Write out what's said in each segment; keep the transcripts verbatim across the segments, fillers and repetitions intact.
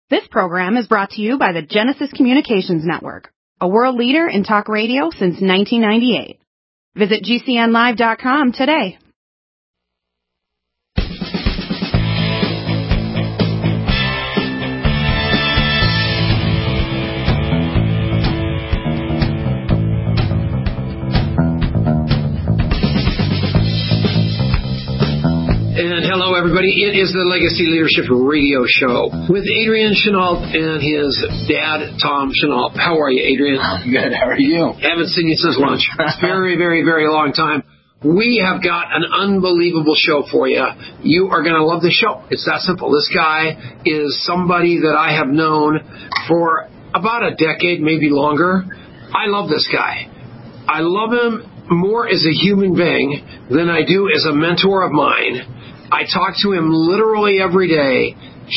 This program is brought to you by the Genesis Communications Network, a world leader in talk radio since nineteen ninety-eight. Visit G C N live dot com today. And hello, everybody. It is the Legacy Leadership Radio Show with Adrian Chenault and his dad, Tom Chenault. How are you, Adrian? I'm good. How are you? Haven't seen you since lunch. It's very, very, very long time. We have got an unbelievable show for you. You are going to love the show. It's that simple. This guy is somebody that I have known for about a decade, maybe longer. I love this guy. I love him more as a human being than I do as a mentor of mine. I talk to him literally every day.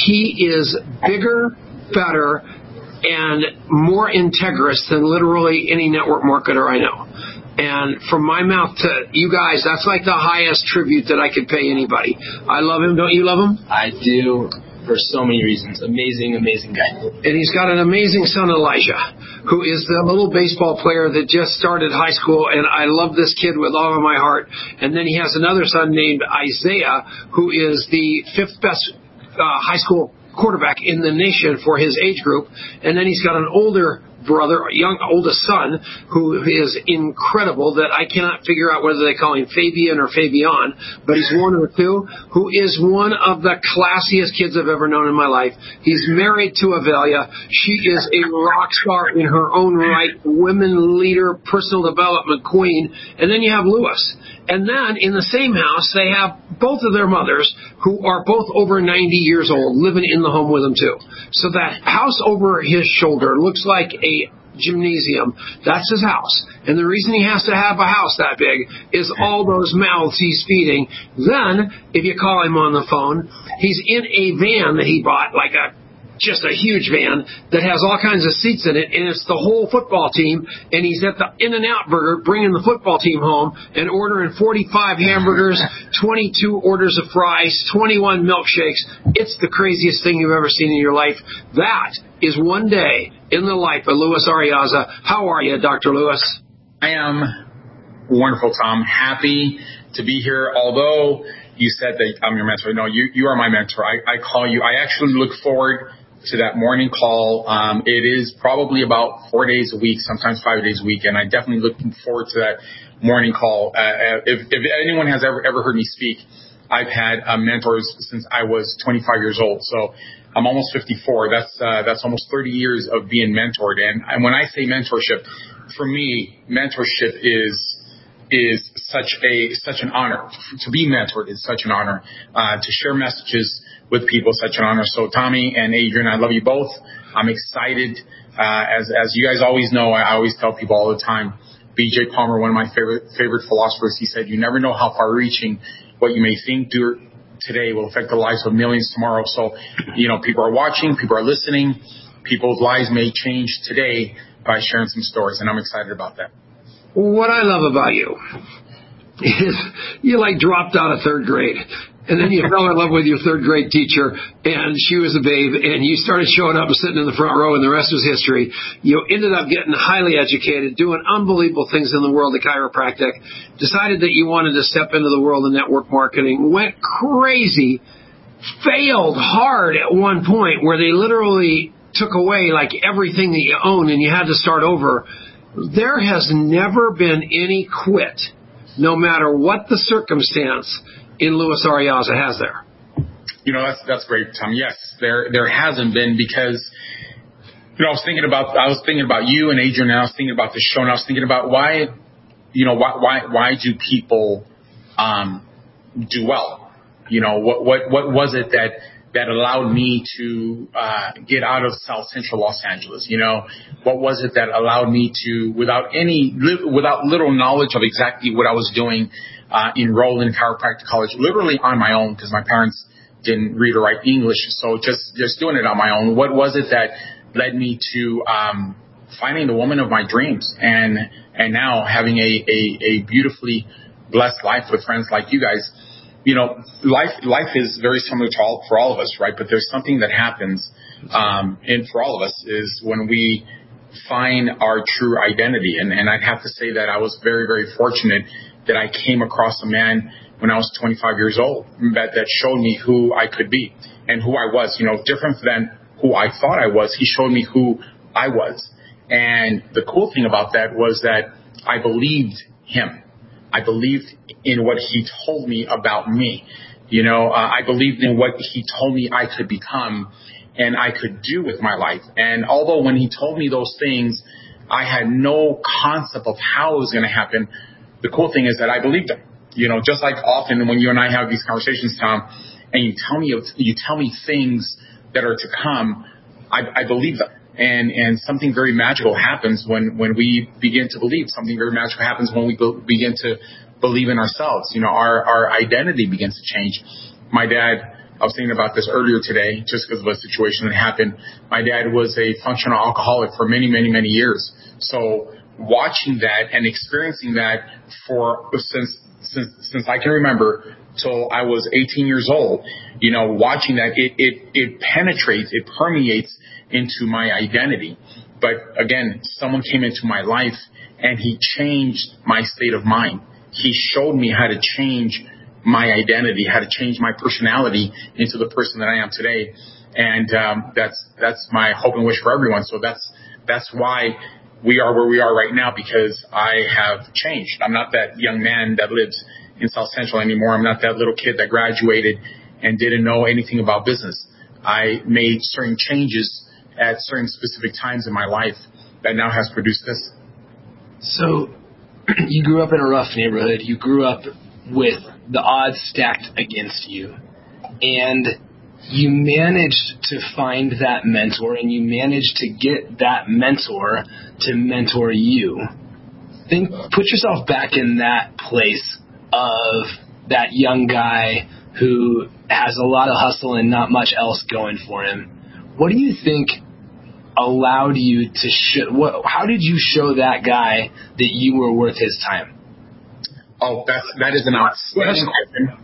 He is bigger, better, and more integrous than literally any network marketer I know. And from my mouth to you guys, that's like the highest tribute that I could pay anybody. I love him. Don't you love him? I do, for so many reasons. Amazing, amazing guy. And he's got an amazing son, Elijah, who is the little baseball player that just started high school, and I love this kid with all of my heart. And then he has another son named Isaiah, who is the fifth best uh, high school quarterback in the nation for his age group. And then he's got an older brother, young oldest son, who is incredible that I cannot figure out whether they call him Fabian or Fabian, but he's one or two, who is one of the classiest kids I've ever known in my life. He's married to Avelia. She is a rock star in her own right, women leader, personal development queen. And then you have Lewis. And then in the same house, they have both of their mothers, who are both over ninety years old, living in the home with them too. So that house over his shoulder looks like a gymnasium. That's his house. And the reason he has to have a house that big is all those mouths he's feeding. Then, if you call him on the phone, he's in a van that he bought, like a just a huge van that has all kinds of seats in it, and it's the whole football team, and he's at the In-N-Out Burger bringing the football team home and ordering forty-five hamburgers, twenty-two orders of fries, twenty-one milkshakes. It's the craziest thing you've ever seen in your life. That is one day in the life of Luis Arriaza. How are you, Doctor Lewis? I am wonderful, Tom. Happy to be here, although you said that I'm your mentor. No, you, you are my mentor. I, I call you. I actually look forward to that morning call. Um, it is probably about four days a week, sometimes five days a week, and I definitely looking forward to that morning call. Uh, if, if anyone has ever ever heard me speak, I've had uh, mentors since I was twenty-five years old. So I'm almost fifty-four. That's uh, that's almost thirty years of being mentored. And, and when I say mentorship, for me, mentorship is is such a such an honor. To be mentored is such an honor. Uh, to share messages with people, such an honor. So Tommy and Adrian, I love you both. I'm excited. Uh, as as you guys always know, I always tell people all the time, B J Palmer, one of my favorite favorite philosophers, he said, you never know how far-reaching what you may think do today will affect the lives of millions tomorrow. So, you know, people are watching, people are listening, people's lives may change today by sharing some stories, and I'm excited about that. What I love about you is you like dropped out of third grade. And then you fell in love with your third grade teacher, and she was a babe, and you started showing up and sitting in the front row, and the rest was history. You ended up getting highly educated, doing unbelievable things in the world of chiropractic, decided that you wanted to step into the world of network marketing, went crazy, failed hard at one point where they literally took away like everything that you own and you had to start over. There has never been any quit, no matter what the circumstance, in Luis Arriaza, has there? You know, that's that's great, Tom. Yes, there there hasn't been, because you know I was thinking about I was thinking about you and Adrian, and I was thinking about the show, and I was thinking about why you know why why why do people um, do well? You know, what what what was it that that allowed me to uh, get out of South Central Los Angeles? You know, what was it that allowed me to, without any without little knowledge of exactly what I was doing, Uh, enrolled in chiropractic college, literally on my own, because my parents didn't read or write English. So just, just doing it on my own. What was it that led me to um, finding the woman of my dreams, and and now having a, a, a beautifully blessed life with friends like you guys? you know, life life is very similar to all, for all of us, right? But there's something that happens, um, and for all of us is when we find our true identity. And, and I'd have to say that I was very, very fortunate that I came across a man when I was twenty-five years old that, that showed me who I could be and who I was, you know, different than who I thought I was. He showed me who I was. And the cool thing about that was that I believed him. I believed in what he told me about me. You know, uh, I believed in what he told me I could become and I could do with my life. And although when he told me those things, I had no concept of how it was going to happen, the cool thing is that I believed him. You know, just like often when you and I have these conversations, Tom, and you tell me you tell me things that are to come, I, I believe them. And and something very magical happens when, when we begin to believe. Something very magical happens when we be, begin to believe in ourselves. You know, our, our identity begins to change. My dad, I was thinking about this earlier today, just because of a situation that happened. My dad was a functional alcoholic for many, many, many years. So watching that and experiencing that for since since since I can remember till I was eighteen years old, you know, watching that, it it it penetrates, it permeates into my identity. But again, someone came into my life and he changed my state of mind. He showed me how to change my identity, how to change my personality into the person that I am today. And um, that's that's my hope and wish for everyone. So that's that's why we are where we are right now, because I have changed. I'm not that young man that lives in South Central anymore. I'm not that little kid that graduated and didn't know anything about business. I made certain changes at certain specific times in my life that now has produced this. So you grew up in a rough neighborhood. You grew up with the odds stacked against you. And you managed to find that mentor, and you managed to get that mentor to mentor you. Then put yourself back in that place of that young guy who has a lot of hustle and not much else going for him. What do you think allowed you to show, what, how did you show that guy that you were worth his time? Oh, that's, that is an outstanding question.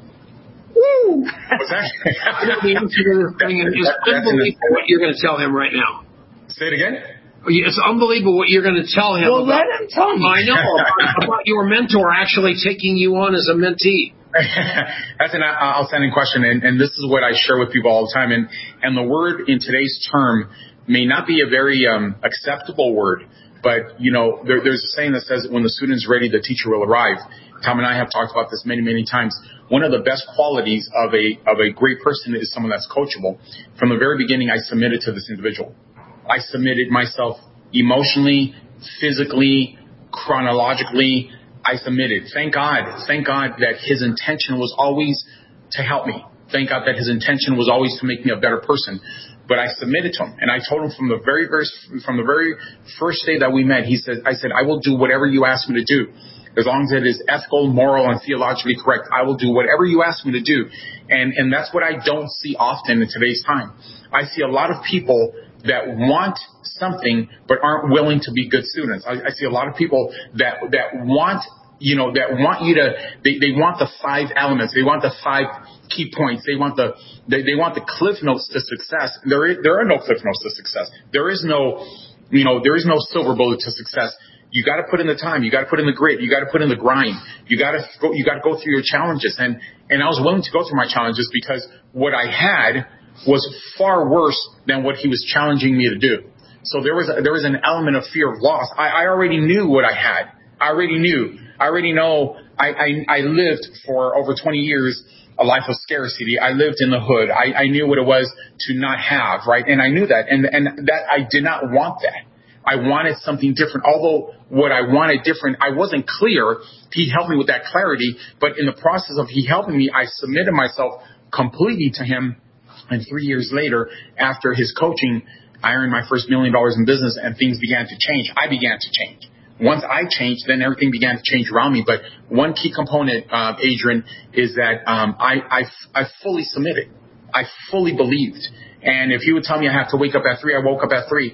Woo! What's that? The answer to this thing is unbelievable what you're going to tell him right now. Say it again? It's unbelievable what you're going to tell him. Well, about, let him tell me. I know, about, about your mentor actually taking you on as a mentee. That's an outstanding question, and, and this is what I share with people all the time. And, and the word in today's term may not be a very um, acceptable word, but, you know, there, there's a saying that says when the student's ready, the teacher will arrive. Tom and I have talked about this many, many times. One of the best qualities of a of a great person is someone that's coachable. From the very beginning, I submitted to this individual. I submitted myself emotionally, physically, chronologically. I submitted. Thank God. Thank God that his intention was always to help me. Thank God that his intention was always to make me a better person. But I submitted to him, and I told him from the very first from the very first day that we met. He said, "I said I will do whatever you ask me to do, as long as it is ethical, moral, and theologically correct. I will do whatever you ask me to do." And and that's what I don't see often in today's time. I see a lot of people that want something but aren't willing to be good students. I, I see a lot of people that that want. You know, that want you to, they, they want the five elements. They want the five key points. They want the, they, they want the cliff notes to success. There is, there are no cliff notes to success. There is no, you know, there is no silver bullet to success. You got to put in the time. You got to put in the grit. You got to put in the grind. You got to go, you got to go through your challenges. And, and I was willing to go through my challenges because what I had was far worse than what he was challenging me to do. So there was, a, there was an element of fear of loss. I, I already knew what I had. I already knew. I already know I, I, I lived for over twenty years a life of scarcity. I lived in the hood. I, I knew what it was to not have, right? And I knew that. And, and that I did not want that. I wanted something different. Although what I wanted different, I wasn't clear. He helped me with that clarity. But in the process of he helping me, I submitted myself completely to him. And three years later, after his coaching, I earned my first million dollars in business and things began to change. I began to change. Once I changed, then everything began to change around me. But one key component, uh, Adrian, is that um, I, I, I fully submitted. I fully believed. And if he would tell me I have to wake up at three, I woke up at three.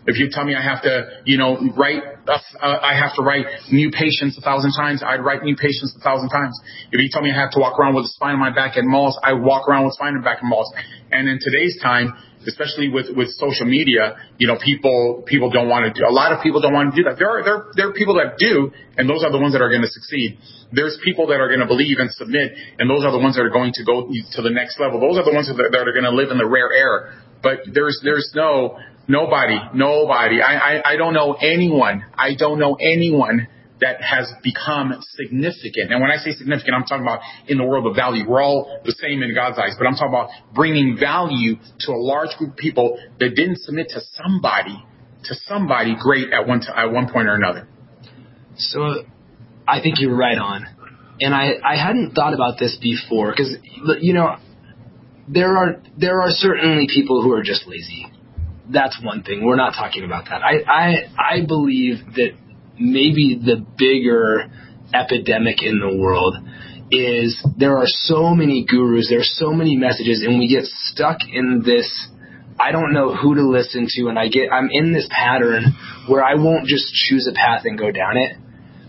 If you tell me I have to, you know, write, uh, I have to write new patients a thousand times, I'd write new patients a thousand times. If you tell me I have to walk around with a spine on my back and malls, I walk around with spine and back and malls. And in today's time, especially with, with social media, you know, people, people don't want to do, a lot of people don't want to do that. There are, there, there are people that do, and those are the ones that are going to succeed. There's people that are going to believe and submit, and those are the ones that are going to go to the next level. Those are the ones that, that are going to live in the rare air. But there's, there's no, nobody, nobody. I, I, I don't know anyone. I don't know anyone that has become significant. And when I say significant, I'm talking about in the world of value. We're all the same in God's eyes, but I'm talking about bringing value to a large group of people that didn't submit to somebody, to somebody great at one, t- at one point or another. So I think you're right on. And I, I hadn't thought about this before because, you know, there are, there are certainly people who are just lazy. That's one thing. We're not talking about that. I, I, I believe that maybe the bigger epidemic in the world is there are so many gurus, there are so many messages, and we get stuck in this, I don't know who to listen to, and I get, I'm in this pattern where I won't just choose a path and go down it.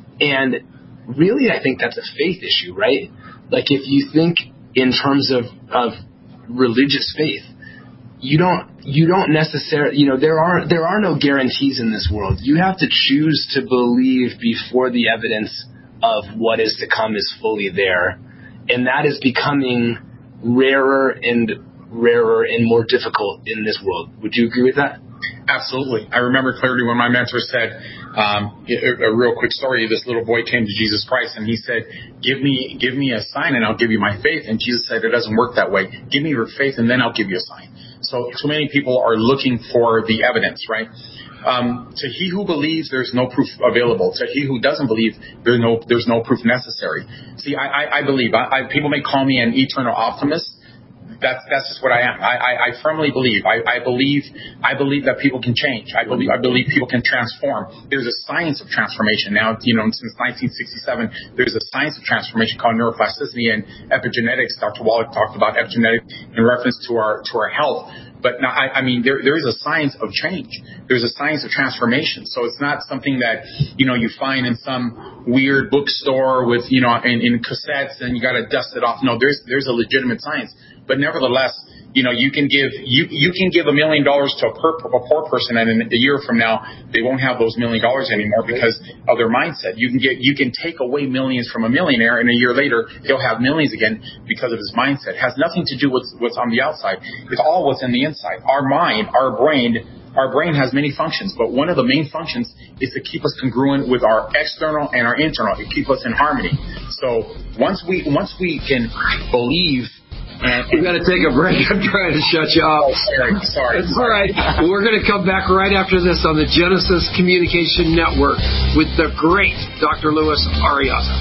And really, I think that's a faith issue, right? Like if you think in terms of, of religious faith, You don't, you don't necessarily, you know, there are, there are no guarantees in this world. You have to choose to believe before the evidence of what is to come is fully there. And that is becoming rarer and rarer and more difficult in this world. Would you agree with that? Absolutely. I remember clearly when my mentor said, um, a, a real quick story, this little boy came to Jesus Christ and he said, give me, give me a sign and I'll give you my faith. And Jesus said, it doesn't work that way. Give me your faith and then I'll give you a sign. So too many people are looking for the evidence, right? Um, to he who believes, there's no proof available. To he who doesn't believe, there's no, there's no proof necessary. See, I, I, I believe, I, I, people may call me an eternal optimist. That's, that's just what I am. I, I, I firmly believe. I, I believe, I believe that people can change. I believe, I believe people can transform. There's a science of transformation now. You know, since nineteen sixty-seven, there's a science of transformation called neuroplasticity and epigenetics. Doctor Wallach talked about epigenetics in reference to our, to our health. But now, I, I mean, there, there is a science of change. There's a science of transformation. So it's not something that, you know, you find in some weird bookstore with, you know, in, in cassettes and you got to dust it off. No, there's, there's a legitimate science. But nevertheless, you know, you can give you you can give a million dollars to a, per, a poor person, and in a year from now, they won't have those million dollars anymore because of their mindset. You can get you can take away millions from a millionaire, and a year later, he'll have millions again because of his mindset. It has nothing to do with what's on the outside. It's all what's in the inside. Our mind, our brain. Our brain has many functions, but one of the main functions is to keep us congruent with our external and our internal, to keep us in harmony. So once we once we can believe. And we got to take a break. I'm trying to shut you off. Oh, sorry, sorry. It's all right. We're going to come back right after this on the Genesis Communication Network with the great Doctor Luis Arriaza.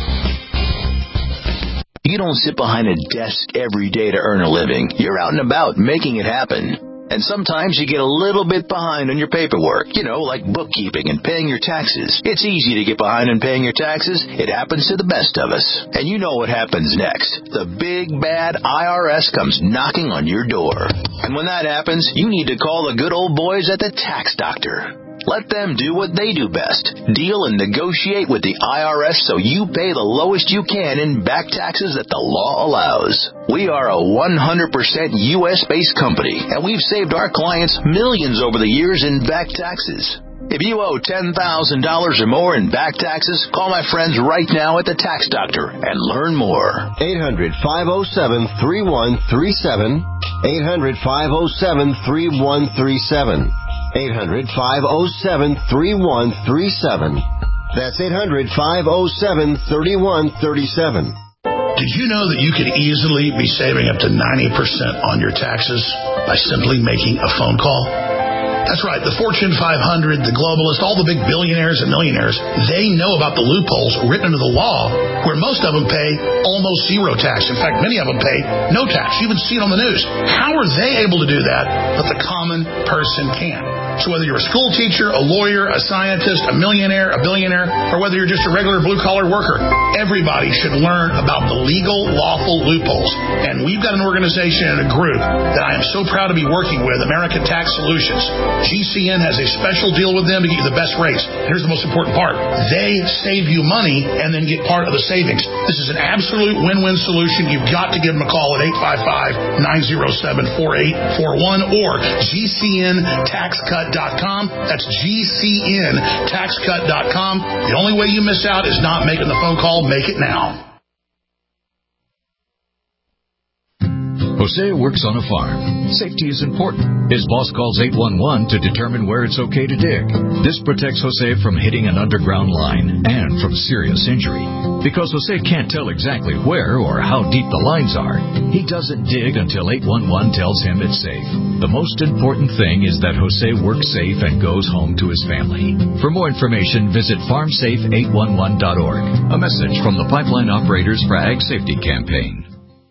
You don't sit behind a desk every day to earn a living. You're out and about making it happen. And sometimes you get a little bit behind on your paperwork, you know, like bookkeeping and paying your taxes. It's easy to get behind on paying your taxes. It happens to the best of us. And you know what happens next. The big, bad I R S comes knocking on your door. And when that happens, you need to call the good old boys at the Tax Doctor. Let them do what they do best. Deal and negotiate with the I R S so you pay the lowest you can in back taxes that the law allows. We are a one hundred percent U S-based company, and we've saved our clients millions over the years in back taxes. If you owe ten thousand dollars or more in back taxes, call my friends right now at the Tax Doctor and learn more. eight hundred, five oh seven, three one three seven. eight hundred, five oh seven, three one three seven. eight hundred, five oh seven, three one three seven. That's eight hundred, five oh seven, three one three seven. Did you know that you could easily be saving up to ninety percent on your taxes by simply making a phone call? That's right. The Fortune five hundred, the globalists, all the big billionaires and millionaires, they know about the loopholes written into the law where most of them pay almost zero tax. In fact, many of them pay no tax. You even see it on the news. How are they able to do that, but the common person can't? So whether you're a school teacher, a lawyer, a scientist, a millionaire, a billionaire, or whether you're just a regular blue-collar worker, everybody should learn about the legal, lawful loopholes. And we've got an organization and a group that I am so proud to be working with, American Tax Solutions. G C N has a special deal with them to get you the best rates. Here's the most important part. They save you money and then get part of the savings. This is an absolute win-win solution. You've got to give them a call at eight five five, nine oh seven, four eight four one or G C N tax cut dot com. That's G C N tax cut dot com. The only way you miss out is not making the phone call. Make it now. Jose works on a farm. Safety is important. His boss calls eight one one to determine where it's okay to dig. This protects Jose from hitting an underground line and from serious injury. Because Jose can't tell exactly where or how deep the lines are, he doesn't dig until eight one one tells him it's safe. The most important thing is that Jose works safe and goes home to his family. For more information, visit farm safe eight one one dot org. A message from the Pipeline Operators for Ag Safety Campaign.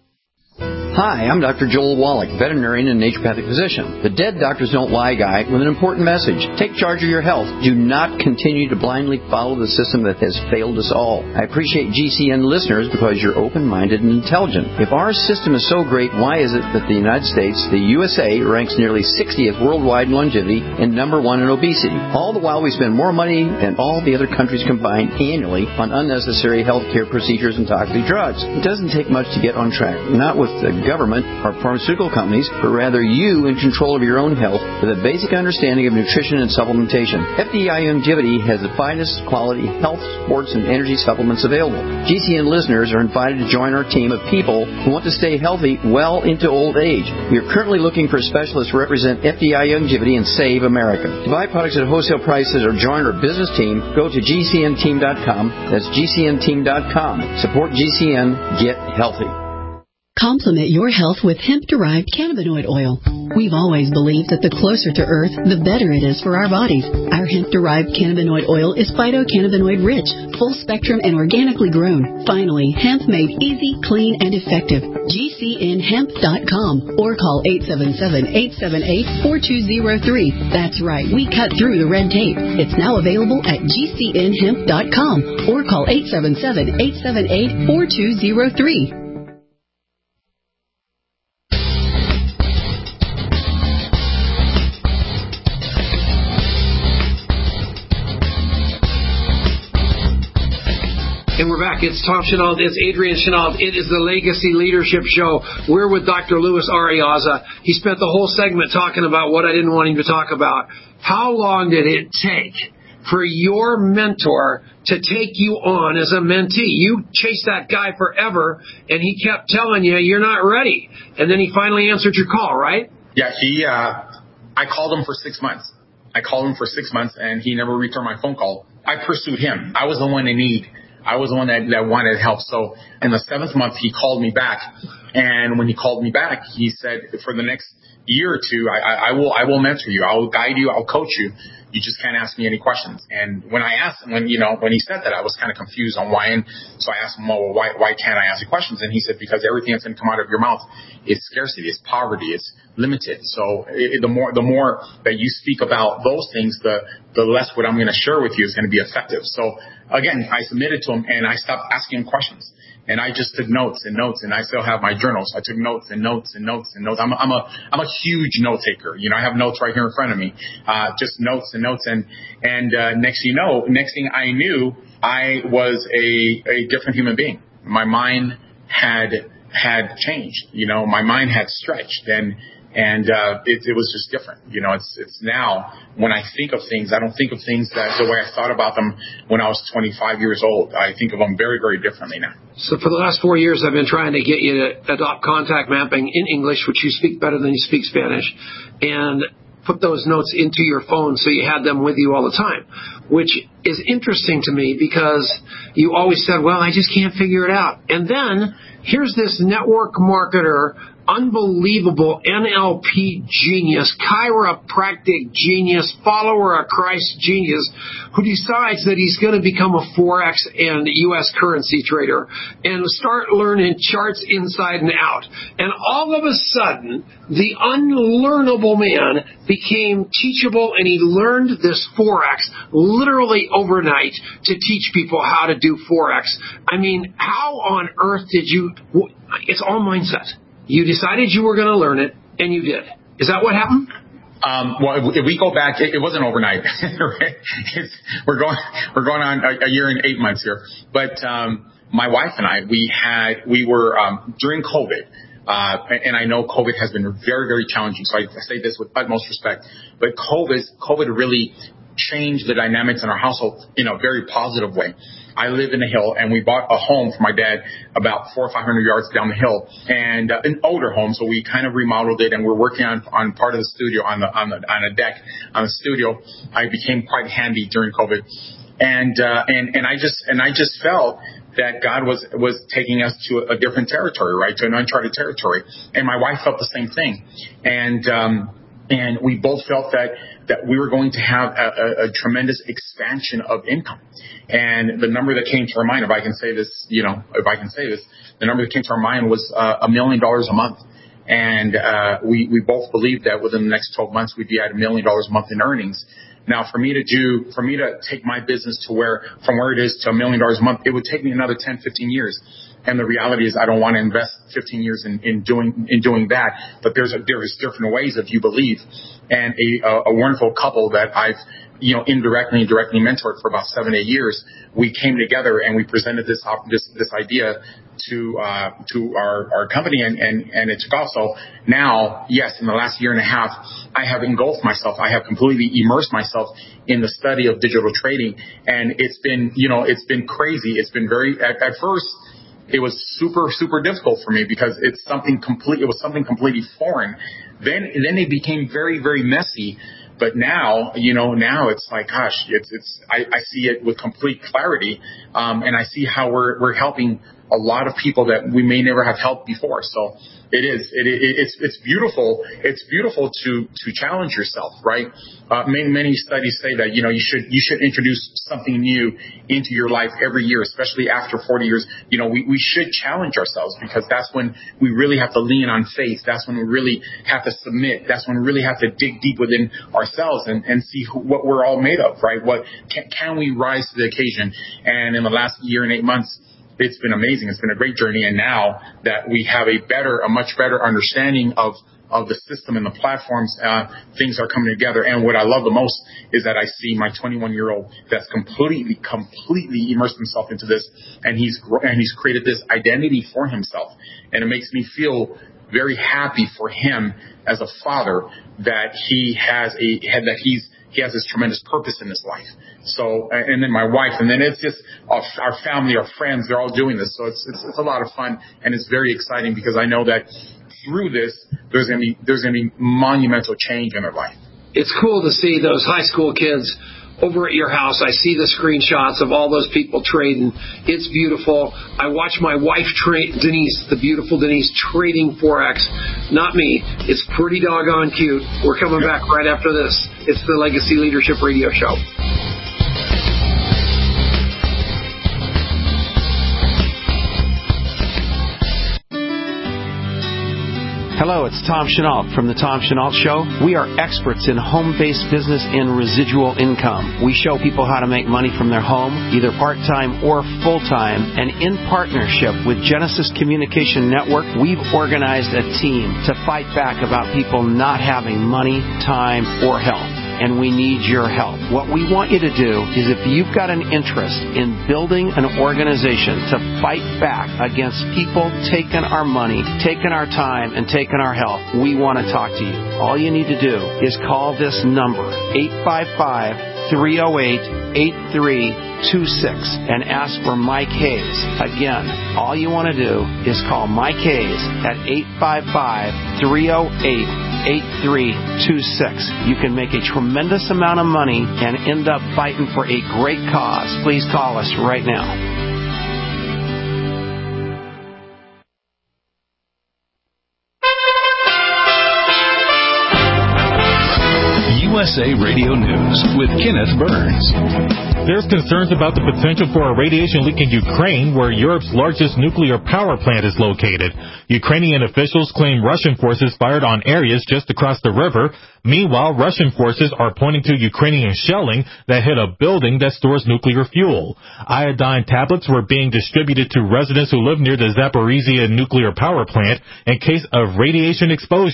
Hi, I'm Doctor Joel Wallach, veterinarian and naturopathic physician. The Dead Doctors Don't Lie guy with an important message. Take charge of your health. Do not continue to blindly follow the system that has failed us all. I appreciate G C N listeners because you're open-minded and intelligent. If our system is so great, why is it that the United States, the U S A, ranks nearly sixtieth worldwide in longevity and number one in obesity? All the while we spend more money than all the other countries combined annually on unnecessary health care procedures and toxic drugs. It doesn't take much to get on track. Not with the government or pharmaceutical companies, but rather you in control of your own health with a basic understanding of nutrition and supplementation. F D I Longevity has the finest quality health, sports, and energy supplements available. G C N listeners are invited to join our team of people who want to stay healthy well into old age. We are currently looking for specialists to represent F D I Longevity and Save America. To buy products at wholesale prices or join our business team, go to G C N team dot com. That's G C N team dot com. Support G C N. Get healthy. Complement your health with hemp-derived cannabinoid oil. We've always believed that the closer to Earth, the better it is for our bodies. Our hemp-derived cannabinoid oil is phytocannabinoid-rich, full-spectrum, and organically grown. Finally, hemp made easy, clean, and effective. G C N hemp dot com or call eight seven seven, eight seven eight, four two zero three. That's right, we cut through the red tape. It's now available at G C N hemp dot com or call eight seven seven, eight seven eight, four two zero three. And we're back. It's Tom Chenault. It's Adrian Chenault. It is the Legacy Leadership Show. We're with Doctor Luis Arriaza. He spent the whole segment talking about what I didn't want him to talk about. How long did it take for your mentor to take you on as a mentee? You chased that guy forever, and he kept telling you you're not ready. And then he finally answered your call, right? Yeah, he. Uh, I called him for six months. I called him for six months, and he never returned my phone call. I pursued him. I was the one in need. I was the one that, that wanted help. So in the seventh month, he called me back. And when he called me back, he said, for the next year or two, I, I, I will I will mentor you. I will guide you. I'll coach you. You just can't ask me any questions. And when I asked him, when, you know, when he said that, I was kind of confused on why. And so I asked him, well, why, why can't I ask you questions? And he said, because everything that's going to come out of your mouth is scarcity, it's poverty, it's limited. So it, the more, the more that you speak about those things, the, the less what I'm going to share with you is going to be effective. So again, I submitted to him and I stopped asking him questions. And I just took notes and notes, and I still have my journals. I took notes and notes and notes and notes. I'm a, I'm a, I'm a huge note taker. You know, I have notes right here in front of me, uh, just notes and notes. And, and, uh, next thing you know, next thing I knew, I was a, a different human being. My mind had, had changed, you know, my mind had stretched and, and, uh, it, it was just different. You know, it's, it's now when I think of things, I don't think of things that the way I thought about them when I was twenty-five years old. I think of them very, very differently now. So for the last four years, I've been trying to get you to adopt contact mapping in English, which you speak better than you speak Spanish, and put those notes into your phone so you had them with you all the time, which is interesting to me because you always said, well, I just can't figure it out. And then here's this network marketer, unbelievable N L P genius, chiropractic genius, follower of Christ genius, who decides that he's going to become a Forex and U S currency trader and start learning charts inside and out. And all of a sudden, the unlearnable man became teachable, and he learned this Forex literally overnight to teach people how to do Forex. I mean, how on earth did you... It's all mindset. You decided you were going to learn it, and you did. Is that what happened? Um, well, if we go back, it, it wasn't overnight. it's, we're going, we're going on a, a year and eight months here. But, um, my wife and I, we had, we were, um, during COVID, uh, and I know COVID has been very, very challenging. So I say this with utmost respect, but COVID, COVID really changed the dynamics in our household in a very positive way. I live in a hill, and we bought a home for my dad about four or five hundred yards down the hill, and uh, an older home. So we kind of remodeled it, and we're working on on part of the studio on the on the on a deck on the studio. I became quite handy during COVID, and uh, and and I just and I just felt that God was was taking us to a different territory, right, to an uncharted territory, and my wife felt the same thing, and um, and we both felt that. that we were going to have a, a, a tremendous expansion of income. And the number that came to our mind, if I can say this, you know, if I can say this, the number that came to our mind was uh, a million dollars a month. And uh, we, we both believed that within the next twelve months, we'd be at a million dollars a month in earnings. Now, for me to do, for me to take my business to where, from where it is to a million dollars a month, it would take me another ten, fifteen years. And the reality is I don't want to invest fifteen years in, in doing, in doing that. But there's a, there's different ways if you believe. And a, a wonderful couple that I've, you know, indirectly and directly mentored for about seven, eight years, we came together and we presented this, this, this idea to, uh, to our, our company, and, and, and it took off. So now, yes, in the last year and a half, I have engulfed myself. I have completely immersed myself in the study of digital trading. And it's been, you know, it's been crazy. It's been very, at, at first, it was super, super difficult for me because it's something complete, it was something completely foreign. Then, then it became very, very messy. But now, you know, now it's like, gosh, it's, it's, I, I see it with complete clarity. Um, and I see how we're, we're helping a lot of people that we may never have helped before. So it is, it, it, it's, it's beautiful. It's beautiful to, to challenge yourself, right? Uh, many, many studies say that, you know, you should, you should introduce something new into your life every year, especially after forty years. You know, we, we should challenge ourselves because that's when we really have to lean on faith. That's when we really have to submit. That's when we really have to dig deep within ourselves and, and see who, what we're all made of, right? What can, can we rise to the occasion? And in the last year and eight months, it's been amazing. It's been a great journey. And now that we have a better, a much better understanding of, of the system and the platforms, uh, things are coming together. And what I love the most is that I see my twenty-one year old that's completely, completely immersed himself into this. And he's, and he's created this identity for himself. And it makes me feel very happy for him as a father that he has a, that he's, he has this tremendous purpose in his life. So, and then my wife, and then it's just our, our family, our friends, they're all doing this. So it's, it's, it's a lot of fun, and it's very exciting because I know that through this, there's going to be, there's going to be monumental change in their life. It's cool to see those high school kids over at your house. I see the screenshots of all those people trading. It's beautiful. I watch my wife, tra- Denise, the beautiful Denise, trading Forex. Not me. It's pretty doggone cute. We're coming back right after this. It's the Legacy Leadership Radio Show. Hello, it's Tom Chenault from The Tom Chenault Show. We are experts in home-based business and residual income. We show people how to make money from their home, either part-time or full-time. And in partnership with Genesis Communication Network, we've organized a team to fight back about people not having money, time, or health. And we need your help. What we want you to do is if you've got an interest in building an organization to fight back against people taking our money, taking our time, and taking our health, we want to talk to you. All you need to do is call this number, eight five five, three oh eight, eight three two six, and ask for Mike Hayes. Again, all you want to do is call Mike Hayes at eight five five, three oh eight, eight three two six. You can make a tremendous amount of money and end up fighting for a great cause. Please call us right now. U S A Radio News with Kenneth Burns. There's concerns about the potential for a radiation leak in Ukraine, where Europe's largest nuclear power plant is located. Ukrainian officials claim Russian forces fired on areas just across the river. Meanwhile, Russian forces are pointing to Ukrainian shelling that hit a building that stores nuclear fuel. Iodine tablets were being distributed to residents who live near the Zaporizhia nuclear power plant in case of radiation exposure.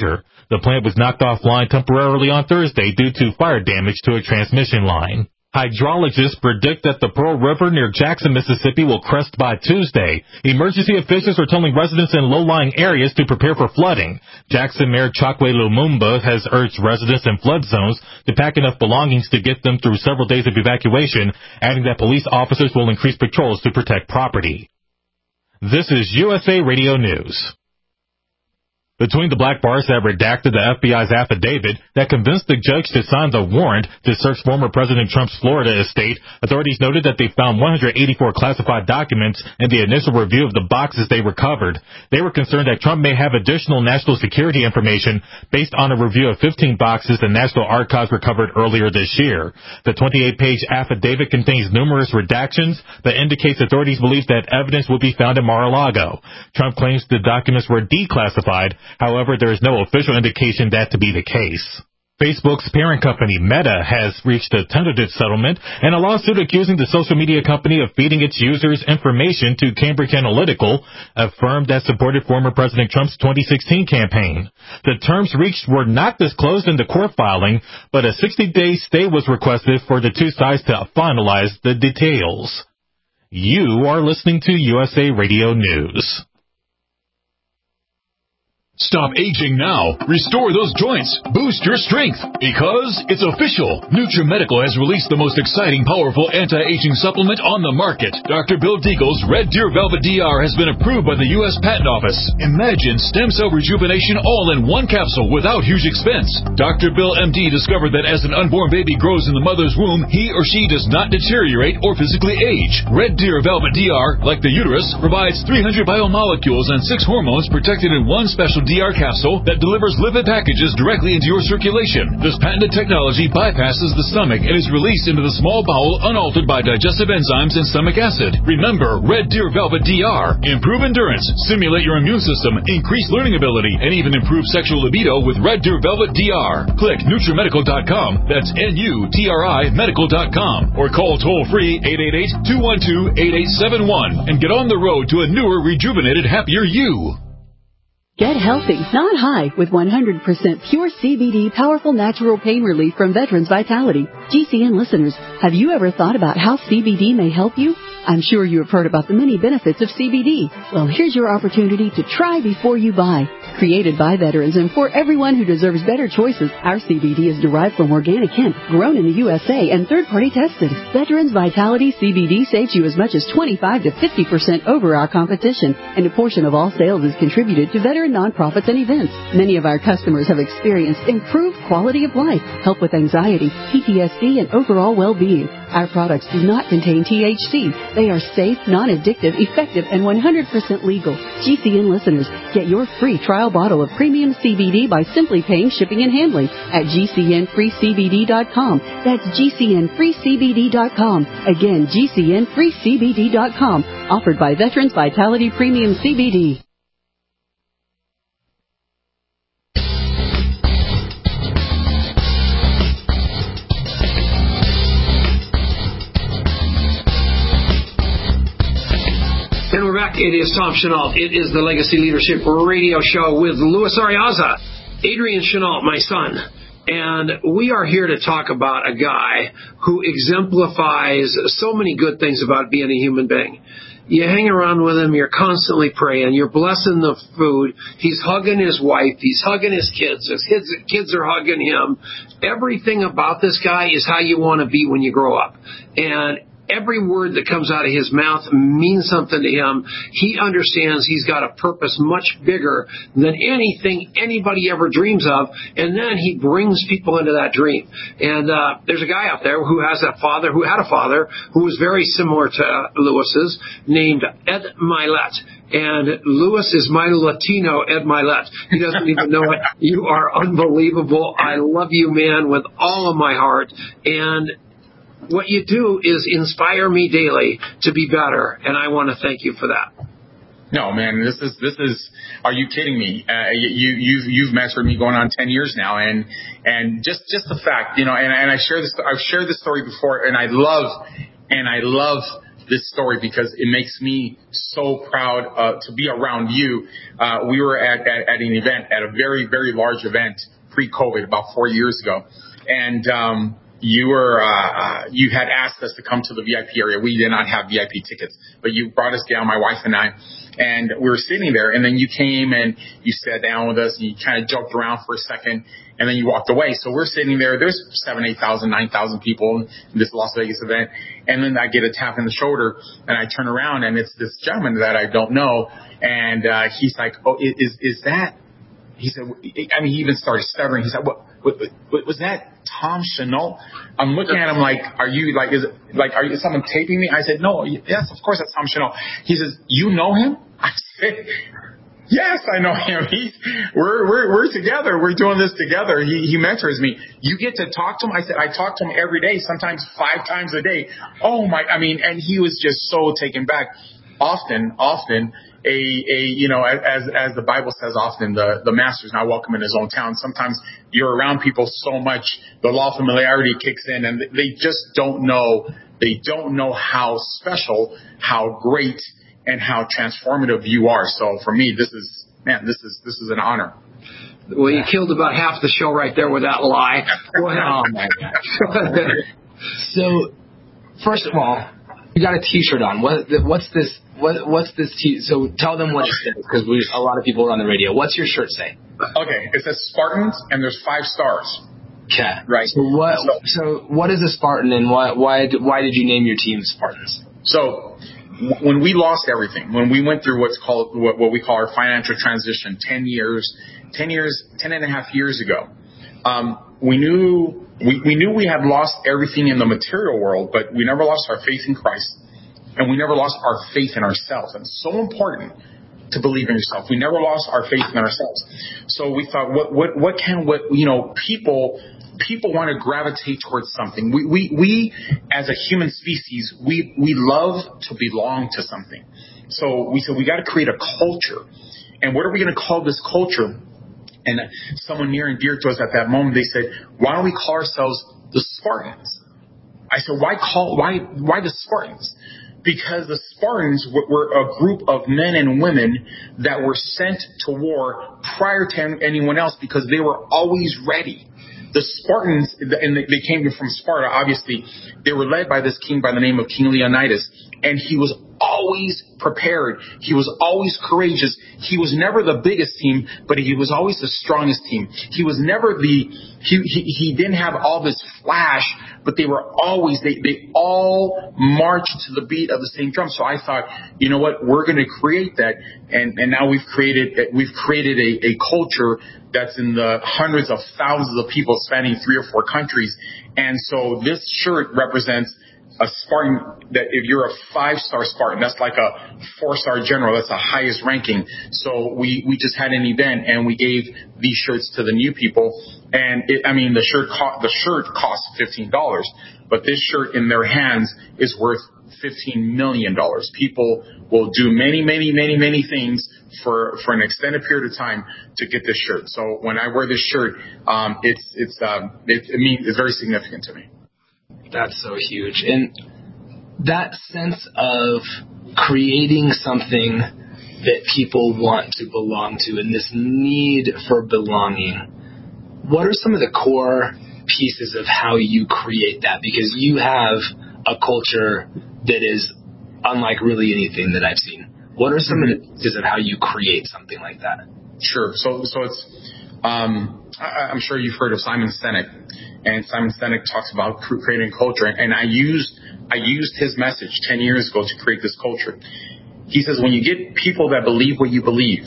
The plant was knocked offline temporarily on Thursday due to fire damage to a transmission line. Hydrologists predict that the Pearl River near Jackson, Mississippi will crest by Tuesday. Emergency officials are telling residents in low-lying areas to prepare for flooding. Jackson Mayor Chokwe Lumumba has urged residents in flood zones to pack enough belongings to get them through several days of evacuation, adding that police officers will increase patrols to protect property. This is U S A Radio News. Between the black bars that redacted the F B I's affidavit that convinced the judge to sign the warrant to search former President Trump's Florida estate, authorities noted that they found one hundred eighty-four classified documents in the initial review of the boxes they recovered. They were concerned that Trump may have additional national security information based on a review of fifteen boxes the National Archives recovered earlier this year. The twenty-eight page affidavit contains numerous redactions that indicates authorities believe that evidence will be found in Mar-a-Lago. Trump claims the documents were declassified. However, there is no official indication that to be the case. Facebook's parent company, Meta, has reached a tentative settlement in a lawsuit accusing the social media company of feeding its users information to Cambridge Analytica, a firm that supported former President Trump's twenty sixteen campaign. The terms reached were not disclosed in the court filing, but a sixty day stay was requested for the two sides to finalize the details. You are listening to U S A Radio News. Stop aging now. Restore those joints. Boost your strength. Because it's official. NutriMedical has released the most exciting, powerful anti-aging supplement on the market. Doctor Bill Deagle's Red Deer Velvet D R has been approved by the U S Patent Office. Imagine stem cell rejuvenation all in one capsule without huge expense. Doctor Bill M D discovered that as an unborn baby grows in the mother's womb, he or she does not deteriorate or physically age. Red Deer Velvet D R, like the uterus, provides three hundred biomolecules and six hormones protected in one special D R capsule that delivers lipid packages directly into your circulation. This patented technology bypasses the stomach and is released into the small bowel unaltered by digestive enzymes and stomach acid. Remember, Red Deer Velvet D R. Improve endurance, stimulate your immune system, increase learning ability, and even improve sexual libido with Red Deer Velvet D R. Click NutriMedical dot com. That's N U T R I medical dot com. Or call toll-free eight eight eight, two one two, eight eight seven one and get on the road to a newer, rejuvenated, happier you. Get healthy, not high, with one hundred percent pure C B D powerful natural pain relief from Veterans Vitality. G C N listeners, have you ever thought about how C B D may help you? I'm sure you have heard about the many benefits of C B D. Well, here's your opportunity to try before you buy. Created by veterans and for everyone who deserves better choices, our C B D is derived from organic hemp, grown in the U S A and third-party tested. Veterans Vitality C B D saves you as much as twenty-five to fifty percent over our competition, and a portion of all sales is contributed to veteran nonprofits and events. Many of our customers have experienced improved quality of life, help with anxiety, P T S D, and overall well-being. Our products do not contain T H C. They are safe, non-addictive, effective, and one hundred percent legal. G C N listeners, get your free trial bottle of premium C B D by simply paying shipping and handling at G C N free C B D dot com. That's G C N free C B D dot com. Again, G C N free C B D dot com. Offered by Veterans Vitality Premium C B D. And we're back. It is Tom Chenault. It is the Legacy Leadership Radio Show with Louis Ariaza, Adrian Chenault, my son. And we are here to talk about a guy who exemplifies so many good things about being a human being. You hang around with him, you're constantly praying, you're blessing the food, he's hugging his wife, he's hugging his kids, his kids, kids are hugging him. Everything about this guy is how you want to be when you grow up. And every word that comes out of his mouth means something to him. He understands he's got a purpose much bigger than anything anybody ever dreams of, and then he brings people into that dream. And uh, there's a guy out there who has a father, who had a father, who was very similar to Lewis's, named Ed Milet. And Louis is my Latino Ed Milet. He doesn't even know it. You are unbelievable. I love you, man, with all of my heart. And what you do is inspire me daily to be better, and I want to thank you for that. No, man, this is this is. Are you kidding me? Uh, you you've you've mentored me going on ten years now, and and just just the fact, you know, and and I share this. I've shared this story before, and I love and I love this story because it makes me so proud uh, to be around you. Uh, we were at, at, at an event, at a very, very large event pre-COVID about four years ago. And um, you were uh, you had asked us to come to the V I P area. We did not have V I P tickets, but you brought us down, my wife and I, and we were sitting there. And then you came and you sat down with us and you kind of joked around for a second, and then you walked away. So we're sitting there. There's seven, eight thousand, nine thousand people in this Las Vegas event, and then I get a tap in the shoulder, and I turn around, and it's this gentleman that I don't know, and uh, he's like, "Oh, is is that?" He said, I mean, he even started stuttering. He said, what, what, what was that Tom Chenault? I'm looking at him like, are you like, is it like, are you someone taping me? I said, no, yes, of course that's Tom Chenault. He says, you know him? I said, yes, I know him. He's, we're, we're, we're together. We're doing this together. He, he mentors me. You get to talk to him? I said, I talk to him every day, sometimes five times a day. Oh my, I mean, and he was just so taken back. Often, often, A, a, you know, as, as the Bible says often, the, the master is not welcome in his own town. Sometimes you're around people so much, the law of familiarity kicks in, and they just don't know, they don't know how special, how great, and how transformative you are. So for me, this is, man, this is, this is an honor. Well, you killed about half the show right there with that lie. Oh my gosh. So, first of all, you got a T-shirt on. What, what's this? What, what's this? T- so tell them what it says, because we a lot of people are on the radio. What's your shirt say? Okay, it says Spartans, and there's five stars. Okay, right. So what? So, so what is a Spartan, and why why why did you name your team Spartans? So when we lost everything, when we went through what's called what, what we call our financial transition, ten years, ten years, ten and a half years ago, um, we knew. We, we knew we had lost everything in the material world, but we never lost our faith in Christ, and we never lost our faith in ourselves. And it's so important to believe in yourself. We never lost our faith in ourselves. So we thought, what what what can what you know people people want to gravitate towards something. We we we as a human species, we we love to belong to something. So we said we got to create a culture, and what are we going to call this culture? And someone near and dear to us at that moment, they said, why don't we call ourselves the Spartans? I said, why call, why, why the Spartans? Because the Spartans were a group of men and women that were sent to war prior to anyone else because they were always ready. The Spartans, and they came from Sparta, obviously, they were led by this king by the name of King Leonidas, and he was always prepared. He was always courageous. He was never the biggest team, but he was always the strongest team. He was never the, he, he, he didn't have all this flash, but they were always, they, they all marched to the beat of the same drum. So I thought, you know what, we're going to create that. And, and now we've created, we've created a, a culture that's in the hundreds of thousands of people spanning three or four countries. And so this shirt represents a Spartan, that if you're a five-star Spartan, that's like a four-star general. That's the highest ranking. So we, we just had an event, and we gave these shirts to the new people. And it, I mean, the shirt co- the shirt costs fifteen dollars, but this shirt in their hands is worth fifteen million dollars. People will do many, many, many, many things for, for an extended period of time to get this shirt. So when I wear this shirt, um, it's it's um, it, it means it's very significant to me. That's so huge. And that sense of creating something that people want to belong to and this need for belonging, what are some of the core pieces of how you create that? Because you have a culture that is unlike really anything that I've seen. What are some mm-hmm. of the pieces of how you create something like that? Sure. So, so it's, um, I, I'm sure you've heard of Simon Sinek. And Simon Sinek talks about creating culture, and I used I used his message ten years ago to create this culture. He says, when you get people that believe what you believe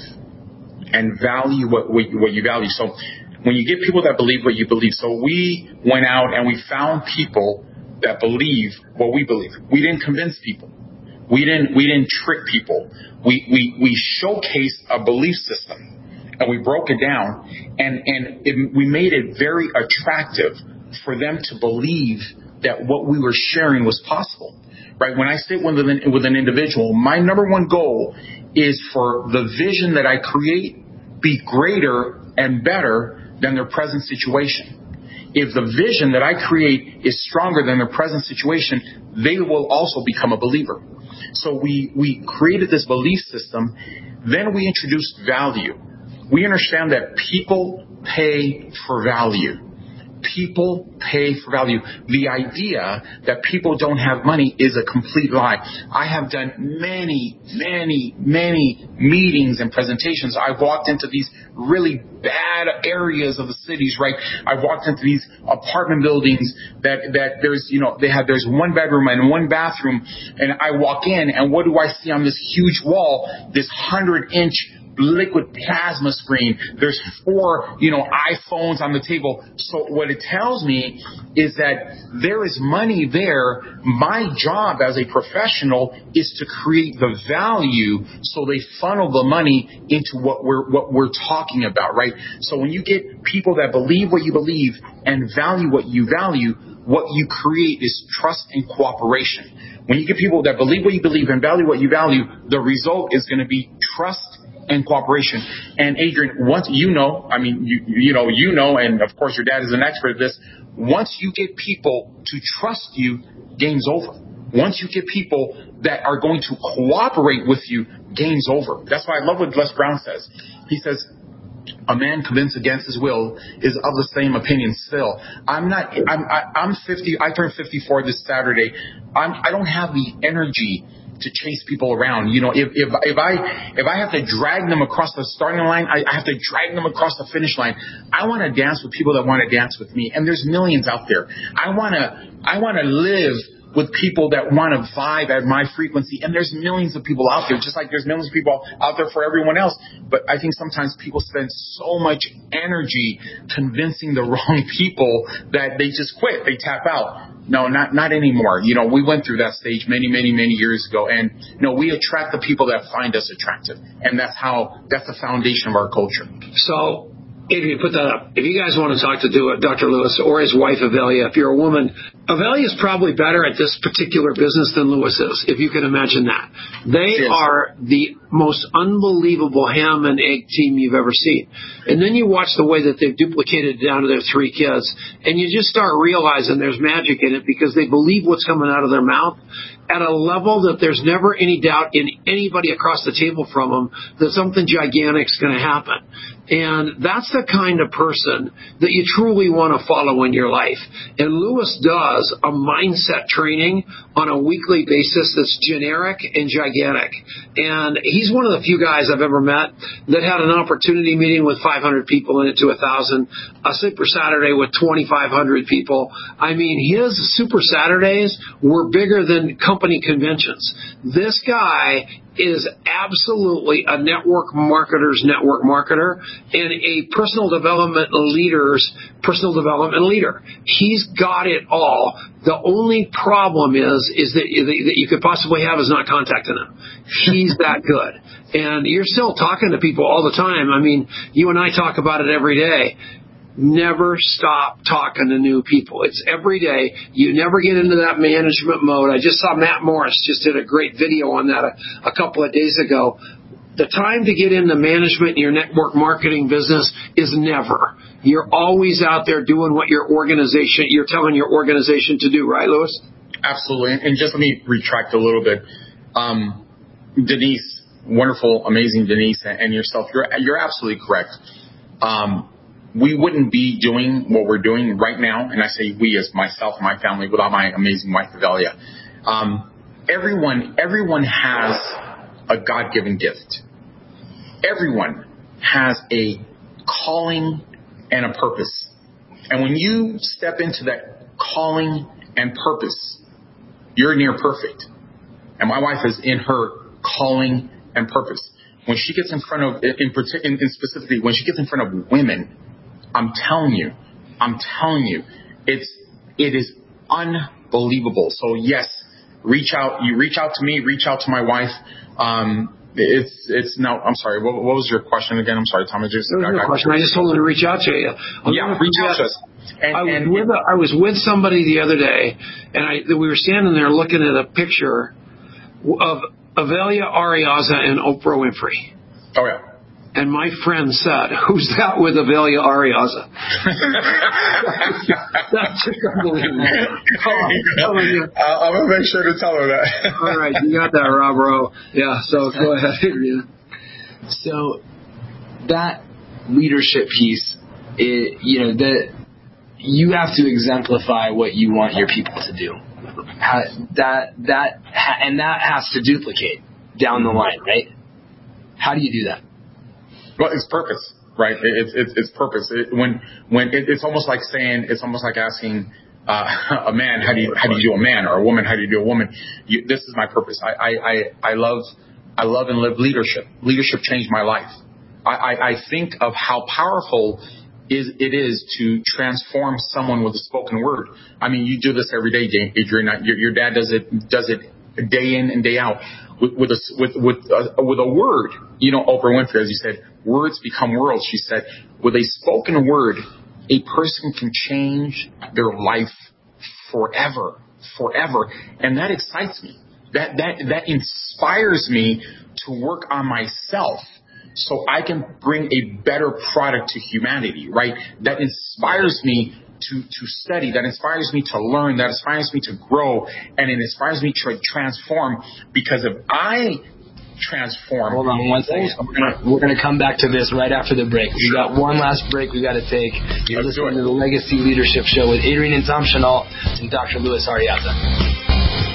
and value what what, what you value. So when you get people that believe what you believe. So we went out and we found people that believe what we believe. We didn't convince people. We didn't we didn't trick people. We we we showcased a belief system. And we broke it down, and, and it, we made it very attractive for them to believe that what we were sharing was possible. Right? When I sit with an, with an individual, my number one goal is for the vision that I create be greater and better than their present situation. if the vision that I create is stronger than their present situation, they will also become a believer. So we, we created this belief system. Then we introduced value. We understand that people pay for value. People pay for value. The idea that people don't have money is a complete lie. I have done many, many, many meetings and presentations. I've walked into these really bad areas of the cities, right? I've walked into these apartment buildings that, that there's, you know, they have, there's one bedroom and one bathroom. And I walk in and what do I see on this huge wall? This hundred inch liquid plasma screen. There's four, you know, iPhones on the table. So what it tells me is that there is money there. My job as a professional is to create the value so they funnel the money into what we're, what we're talking about, right? So when you get people that believe what you believe and value what you value, what you create is trust and cooperation. When you get people that believe what you believe and value what you value, the result is going to be trust and cooperation. And Adrian, once you know, I mean, you, you know, you know, and of course your dad is an expert at this. Once you get people to trust you, game's over. Once you get people that are going to cooperate with you, game's over. That's why I love what Les Brown says. He says, a man convinced against his will is of the same opinion still. I'm not, I'm, I, I'm fifty, I turned fifty-four this Saturday. I'm, I don't have the energy to chase people around. You know, if, if, if I, if I have to drag them across the starting line, I, I have to drag them across the finish line. I want to dance with people that want to dance with me. And there's millions out there. I want to, I want to live with people that want to vibe at my frequency. And there's millions of people out there, just like there's millions of people out there for everyone else. But I think sometimes people spend so much energy convincing the wrong people that they just quit. They tap out. No, not not anymore. You know, we went through that stage many, many, many years ago. And, you know, we attract the people that find us attractive. And that's how, that's the foundation of our culture. So, Adrian, put that up. If you guys want to talk to do it, Doctor Lewis or his wife, Avelia, if you're a woman, Avelia is probably better at this particular business than Lewis is, if you can imagine that. They yes. are the most unbelievable ham and egg team you've ever seen. And then you watch the way that they've duplicated it down to their three kids, and you just start realizing there's magic in it because they believe what's coming out of their mouth at a level that there's never any doubt in anybody across the table from them that something gigantic is going to happen. And that's the kind of person that you truly want to follow in your life. And Lewis does a mindset training on a weekly basis that's generic and gigantic. And he's one of the few guys I've ever met that had an opportunity meeting with five hundred people in it to one thousand, a Super Saturday with twenty-five hundred people. I mean, his Super Saturdays were bigger than company conventions. This guy is absolutely a network marketer's network marketer and a personal development leader's personal development leader. He's got it all. The only problem is is that, that you could possibly have is not contacting him. He's that good. And you're still talking to people all the time. I mean, you and I talk about it every day. Never stop talking to new people. It's every day. You never get into that management mode. I just saw Matt Morris just did a great video on that a, a couple of days ago. The time to get into management in your network marketing business is never. You're always out there doing what your organization, you're telling your organization to do, right, Lewis? Absolutely. And just let me retract a little bit. Um, Denise, wonderful, amazing Denise, and yourself, you're, you're absolutely correct. Um, we wouldn't be doing what we're doing right now, and I say we as myself and my family, without my amazing wife, Avelia. Um, everyone, everyone has a God-given gift. Everyone has a calling and a purpose. And when you step into that calling and purpose, you're near perfect. And my wife is in her calling and purpose. When she gets in front of, in, in, in specifically, when she gets in front of women, I'm telling you, I'm telling you, it's, it is unbelievable. So yes, reach out, you reach out to me, reach out to my wife. Um, it's, it's no, I'm sorry. What, what was your question again? I'm sorry, Tom. I just, I, I, question. I just told her to reach out to you. I'll yeah, reach out to us. And, I, was and, with a, I was with somebody the other day, and I, we were standing there looking at a picture of Avelia Arriaza and Oprah Winfrey. Oh yeah. And my friend said, "Who's that with Avelia Ariaza?" That's just unbelievable. Oh, I'm, I'm going to make sure to tell her that. All right, you got that, Rob Rowe. Yeah, so go ahead. Yeah. So that leadership piece, it, you know, that you have to exemplify what you want your people to do. How, that that and that has to duplicate down the line, right? How do you do that? Well, it's purpose, right? It's it's, it's purpose. It, when when it, it's almost like saying, it's almost like asking uh, a man, how do you how do you do a man, or a woman, how do you do a woman? You, this is my purpose. I, I, I, I love I love and live leadership. Leadership changed my life. I, I, I think of how powerful is it is to transform someone with a spoken word. I mean, you do this every day, Adrian. Your, your dad does it does it day in and day out with with a with with a, with a word. You know, Oprah Winfrey, as you said, words become worlds. She said, with a spoken word, a person can change their life forever, forever, and that excites me. That that that inspires me to work on myself, so I can bring a better product to humanity, right? That inspires me to, to study, that inspires me to learn, that inspires me to grow, and it inspires me to transform, because if I transform... Hold on one second. We're gonna, we're gonna come back to this right after the break. We got one last break we got to take. You're listening to the Legacy Leadership Show with Adrian and Tom Chenault and Doctor Luis Ariaza.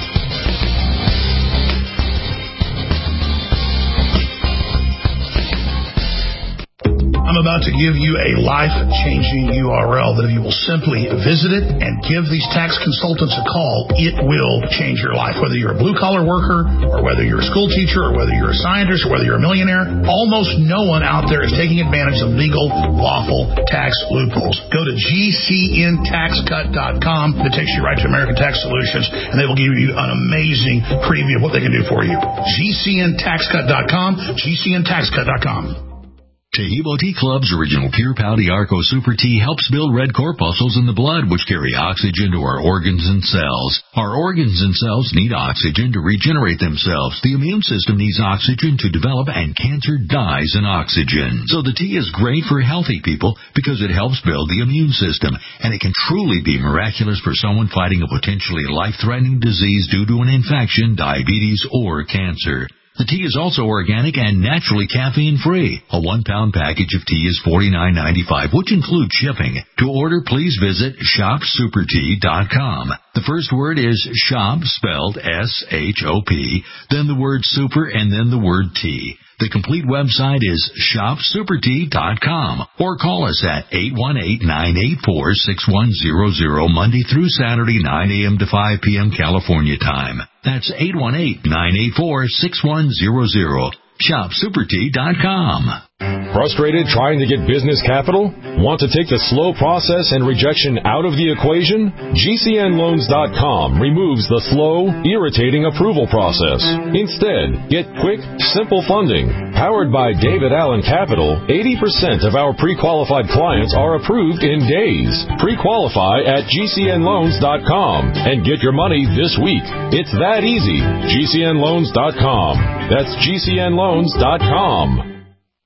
I'm about to give you a life-changing U R L that if you will simply visit it and give these tax consultants a call, it will change your life. Whether you're a blue-collar worker, or whether you're a school teacher, or whether you're a scientist, or whether you're a millionaire, almost no one out there is taking advantage of legal, lawful tax loopholes. Go to G C N tax cut dot com. It takes you right to American Tax Solutions, and they will give you an amazing preview of what they can do for you. G C N tax cut dot com, G C N tax cut dot com. Taheebo Tea Club's original Pure Pau Arco Super Tea helps build red corpuscles in the blood, which carry oxygen to our organs and cells. Our organs and cells need oxygen to regenerate themselves. The immune system needs oxygen to develop, and cancer dies in oxygen. So the tea is great for healthy people because it helps build the immune system, and it can truly be miraculous for someone fighting a potentially life-threatening disease due to an infection, diabetes, or cancer. The tea is also organic and naturally caffeine-free. A one-pound package of tea is forty-nine ninety-five, which includes shipping. To order, please visit shop super tea dot com. The first word is shop, spelled S H O P, then the word super, and then the word tea. The complete website is shop super tea dot com, or call us at eight one eight, nine eight four, six one zero zero Monday through Saturday, nine a.m. to five p.m. California time. That's eight one eight, nine eight four, six one zero zero. shop super tea dot com. Frustrated trying to get business capital? Want to take the slow process and rejection out of the equation? G C N loans dot com removes the slow, irritating approval process. Instead, get quick, simple funding. Powered by David Allen Capital, eighty percent of our pre-qualified clients are approved in days. Pre-qualify at G C N loans dot com and get your money this week. It's that easy. G C N loans dot com. That's G C N loans dot com.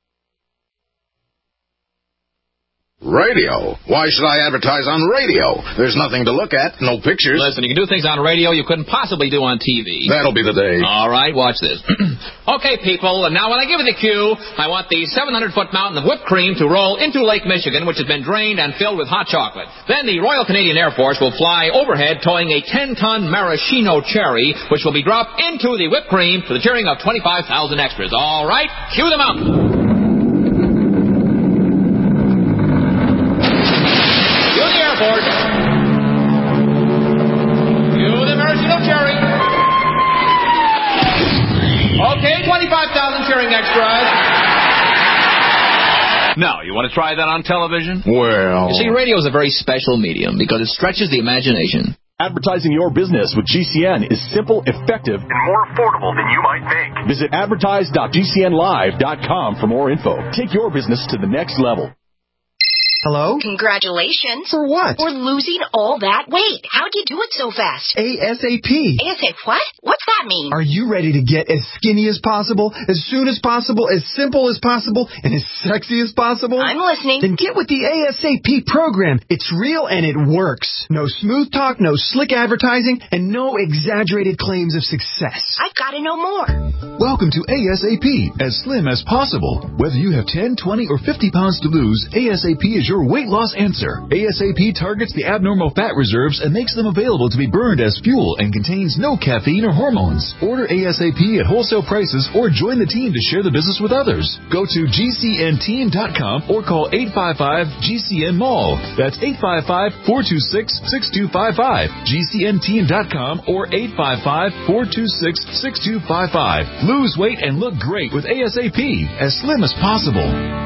Radio? Why should I advertise on radio? There's nothing to look at, no pictures. Listen, you can do things on radio you couldn't possibly do on T V. That'll be the day. All right, watch this. Okay, people, and now when I give you the cue, I want the seven hundred foot mountain of whipped cream to roll into Lake Michigan, which has been drained and filled with hot chocolate. Then the Royal Canadian Air Force will fly overhead towing a ten ton maraschino cherry, which will be dropped into the whipped cream to the cheering of twenty-five thousand extras. All right, cue the mountain. Okay, twenty-five thousand cheering extras. Now, you want to try that on television? Well... You see, radio is a very special medium because it stretches the imagination. Advertising your business with G C N is simple, effective, and more affordable than you might think. Visit advertise dot G C N live dot com for more info. Take your business to the next level. Hello? Congratulations. For what? For losing all that weight. How'd you do it so fast? ASAP. ASAP what? What's that mean? Are you ready to get as skinny as possible, as soon as possible, as simple as possible, and as sexy as possible? I'm listening. Then get with the ASAP program. It's real and it works. No smooth talk, no slick advertising, and no exaggerated claims of success. I've got to know more. Welcome to ASAP, as slim as possible. Whether you have ten, twenty, or fifty pounds to lose, ASAP is your weight loss answer. ASAP targets the abnormal fat reserves and makes them available to be burned as fuel and contains no caffeine or hormones. Order ASAP at wholesale prices or join the team to share the business with others. Go to G C N team dot com or call eight five five G C N Mall. That's eight five five, four two six, six two five five. G C N team dot com or eight five five, four two six, six two five five. Lose weight and look great with ASAP, as slim as possible.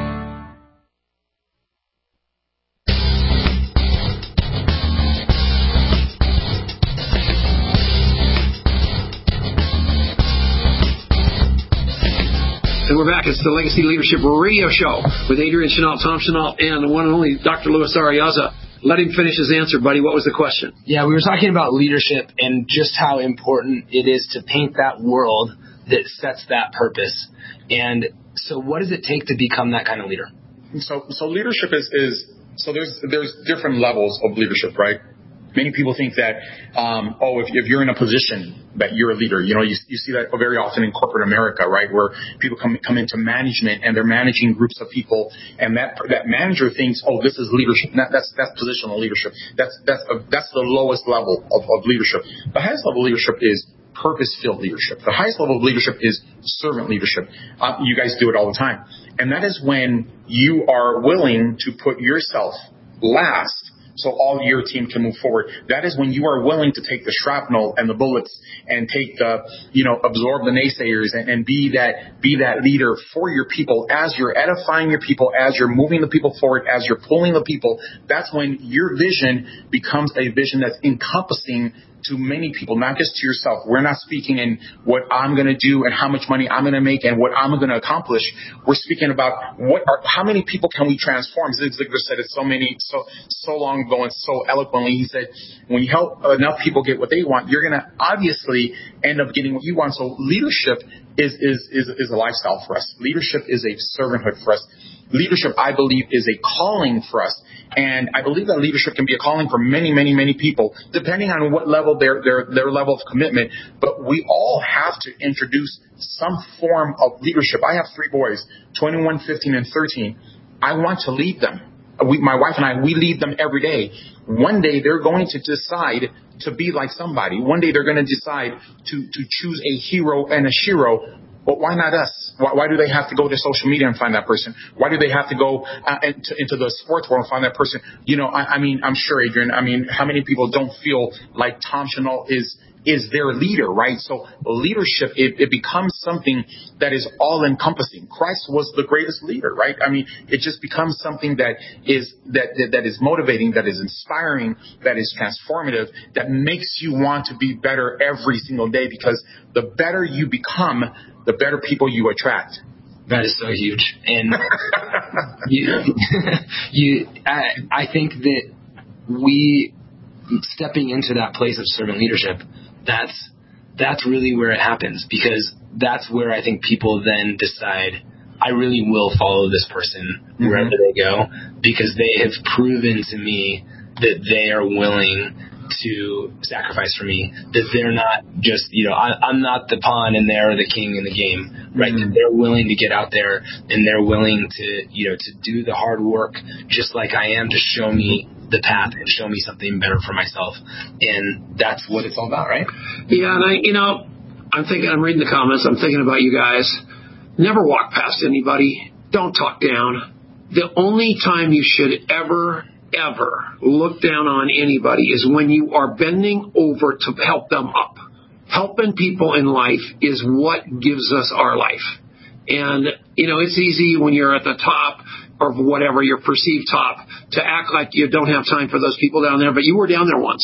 And we're back. It's the Legacy Leadership Radio Show with Adrian Chenault, Tom Chenault, and the one and only Doctor Luis Arriaza. Let him finish his answer, buddy. What was the question? Yeah, we were talking about leadership and just how important it is to paint that world that sets that purpose. And so what does it take to become that kind of leader? So so leadership is, is so there's there's different levels of leadership, right? Many people think that, um, oh, if, if you're in a position that you're a leader, you know, you, you see that very often in corporate America, right, where people come come into management and they're managing groups of people, and that that manager thinks, oh, this is leadership. That, that's that's positional leadership. That's that's a, that's the lowest level of, of leadership. The highest level of leadership is purpose-filled leadership. The highest level of leadership is servant leadership. Uh, you guys do it all the time, and that is when you are willing to put yourself last, so all your team can move forward. That is when you are willing to take the shrapnel and the bullets and take the, you know, absorb the naysayers and, and be that, be that leader for your people as you're edifying your people, as you're moving the people forward, as you're pulling the people. That's when your vision becomes a vision that's encompassing to many people, not just to yourself. We're not speaking in what I'm going to do and how much money I'm going to make and what I'm going to accomplish. We're speaking about what are, how many people can we transform? Zig Ziglar said it so many, so, so long ago and so eloquently. He said, when you help enough people get what they want, you're going to obviously end up getting what you want. So leadership is, is, is, is a lifestyle for us. Leadership is a servanthood for us. Leadership, I believe, is a calling for us. And I believe that leadership can be a calling for many, many, many people, depending on what level their, their, their level of commitment. But we all have to introduce some form of leadership. I have three boys, twenty-one, fifteen, and thirteen. I want to lead them. We, my wife and I, we lead them every day. One day they're going to decide to be like somebody. One day they're going to decide to, to choose a hero and a shiro. But why not us? Why, why do they have to go to social media and find that person? Why do they have to go uh, into, into the sports world and find that person? You know, I, I mean, I'm sure, Adrian, I mean, how many people don't feel like Tom Chenault is is their leader, right? So leadership, it, it becomes something that is all-encompassing. Christ was the greatest leader, right? I mean, it just becomes something that is that, that that is motivating, that is inspiring, that is transformative, that makes you want to be better every single day, because the better you become, the better people you attract. That is so huge. And you, you, I, I think that we, stepping into that place of servant leadership, that's, that's really where it happens, because that's where I think people then decide, I really will follow this person wherever mm-hmm. they go, because they have proven to me that they are willing to sacrifice for me, that they're not just, you know, I, I'm not the pawn and they're the king in the game, right? Mm-hmm. That they're willing to get out there and they're willing to, you know, to do the hard work just like I am, to show me the path and show me something better for myself. And that's what it's all about, right? Yeah, and I, you know, I'm thinking, I'm reading the comments, I'm thinking about you guys. Never walk past anybody. Don't talk down. The only time you should ever ever look down on anybody is when you are bending over to help them up. Helping people in life is what gives us our life. And, you know, it's easy when you're at the top or whatever, your perceived top, to act like you don't have time for those people down there, but you were down there once.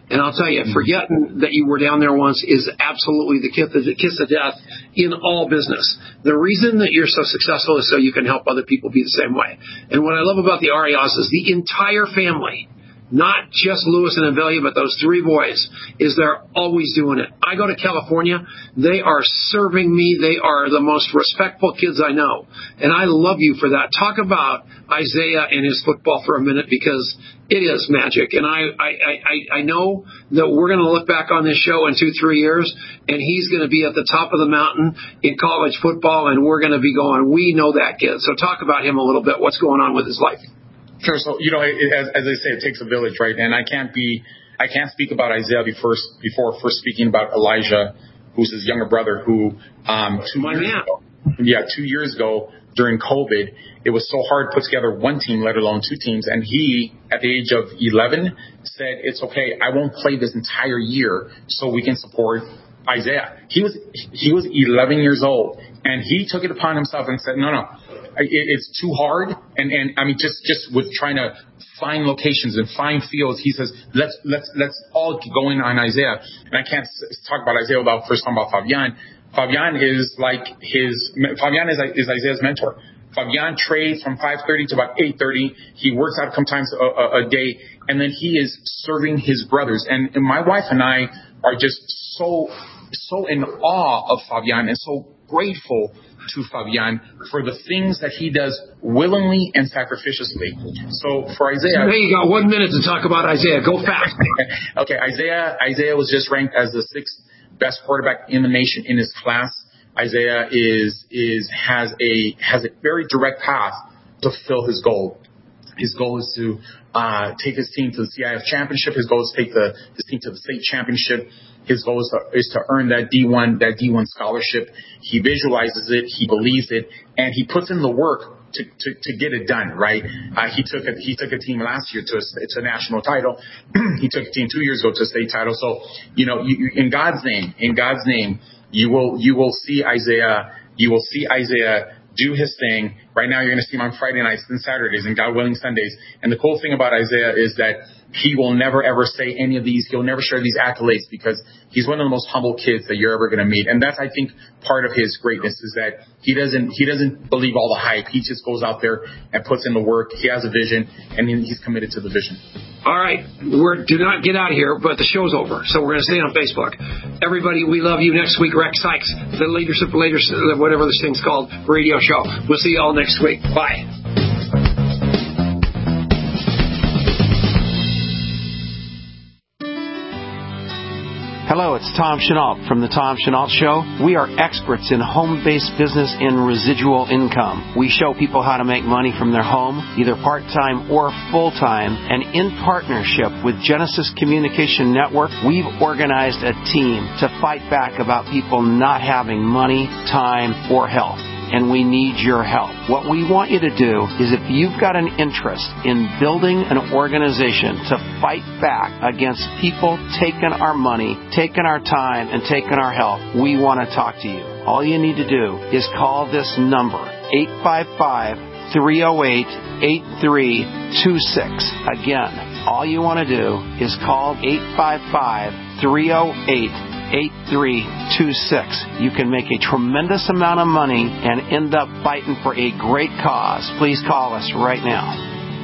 And I'll tell you, forgetting that you were down there once is absolutely the kiss the kiss of death in all business. The reason that you're so successful is so you can help other people be the same way. And what I love about the Arias is the entire family, not just Lewis and Avelia, but those three boys, is they're always doing it. I go to California, they are serving me. They are the most respectful kids I know. And I love you for that. Talk about Isaiah and his football for a minute, because it is magic. And I, I, I, I know that we're going to look back on this show in two, three years, and he's going to be at the top of the mountain in college football, and we're going to be going, we know that kid. So talk about him a little bit. What's going on with his life? Sure. So, you know, it, as, as I say, it takes a village, right? And I can't be, I can't speak about Isaiah before, before first speaking about Elijah, who's his younger brother, who, um, two My years man. ago, yeah, two years ago during COVID, it was so hard to put together one team, let alone two teams. And he, at the age of eleven, said, it's okay, I won't play this entire year so we can support Isaiah. He was, he was eleven years old, and he took it upon himself and said, no, no, it's too hard. And, and I mean, just, just with trying to find locations and find fields, he says, let's, let's, let's all go in on Isaiah. And I can't talk about Isaiah without first talking about Fabian. Fabian is like his, Fabian is, is Isaiah's mentor. Fabian trades from five thirty to about eight thirty. He works out sometimes a, a, a day, and then he is serving his brothers. And, and my wife and I are just so, so in awe of Fabian and so grateful to Fabian for the things that he does willingly and sacrificiously. So for Isaiah, now you got one minute to talk about Isaiah. Go fast. Okay, Isaiah. Isaiah was just ranked as the sixth best quarterback in the nation in his class. Isaiah is is has a has a very direct path to fulfill his goal. His goal is to uh, take his team to the C I F championship. His goal is to take the his team to the state championship. His goal is to, is to earn that D one that D one scholarship. He visualizes it, he believes it, and he puts in the work to to, to get it done. Right? Uh, he took a, he took a team last year to a, to a national title. He took a team two years ago to a state title. So you know, you, in God's name, in God's name, you will you will see Isaiah. You will see Isaiah do his thing. Right now, you're going to see him on Friday nights and Saturdays and God willing Sundays. And the cool thing about Isaiah is that he will never, ever say any of these. He'll never share these accolades because he's one of the most humble kids that you're ever going to meet. And that's, I think, part of his greatness is that he doesn't he doesn't believe all the hype. He just goes out there and puts in the work. He has a vision, and he's committed to the vision. All right. We're, do not get out of here, but the show's over. So we're going to stay on Facebook. Everybody, we love you. Next week, Rex Sykes, the Leadership, Leadership, whatever this thing's called, radio show. We'll see you all next week. Bye. Hello, it's Tom Chenault from The Tom Chenault Show. We are experts in home-based business and residual income. We show people how to make money from their home, either part-time or full-time. And in partnership with Genesis Communication Network, we've organized a team to fight back about people not having money, time, or health. And we need your help. What we want you to do is if you've got an interest in building an organization to fight back against people taking our money, taking our time, and taking our health, we want to talk to you. All you need to do is call this number, eight five five, three oh eight, eight three two six. Again, all you want to do is call eight five five, three oh eight, eight three two six. You can make a tremendous amount of money and end up fighting for a great cause. Please call us right now.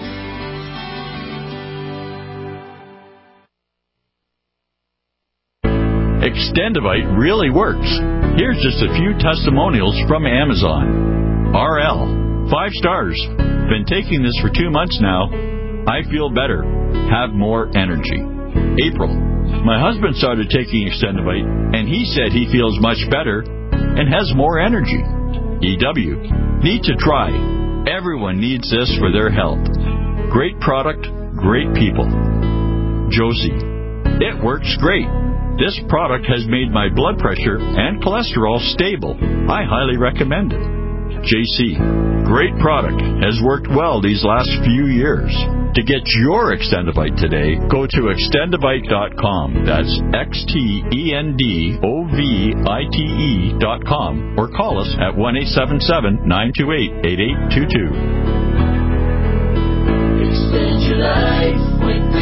Extendivite really works. Here's just a few testimonials from Amazon. R L, five stars. Been taking this for two months now. I feel better. Have more energy. April, my husband started taking Extendivite, and he said he feels much better and has more energy. E W, need to try. Everyone needs this for their health. Great product, great people. Josie, it works great. This product has made my blood pressure and cholesterol stable. I highly recommend it. J C, great product, has worked well these last few years. To get your Extendivite today, go to extendivite dot com. That's X T E N D O V I T E dot com or call us at one eight seven seven, nine two eight, eight eight two two. Extend your life with